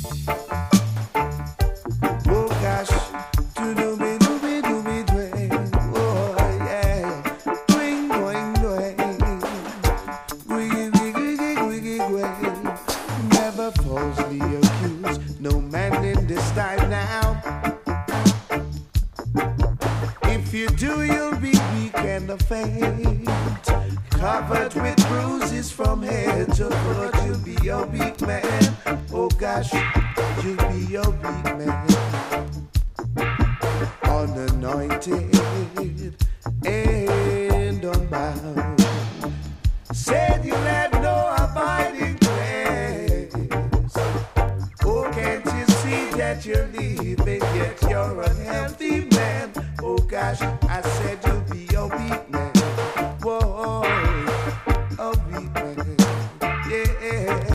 Oh gosh, do do me do me do me dway. Oh yeah, doing doing doing. Wiggy wiggy wiggy wiggy. Never falsely accused, no man in this time now. If you do, you'll be weak and faint, covered with bruises from head to foot. You'll be a weak man. Oh gosh, you'll be a weak man. Unanointed and unbound. Said you'll have no abiding place. Oh, can't you see that you're leaving?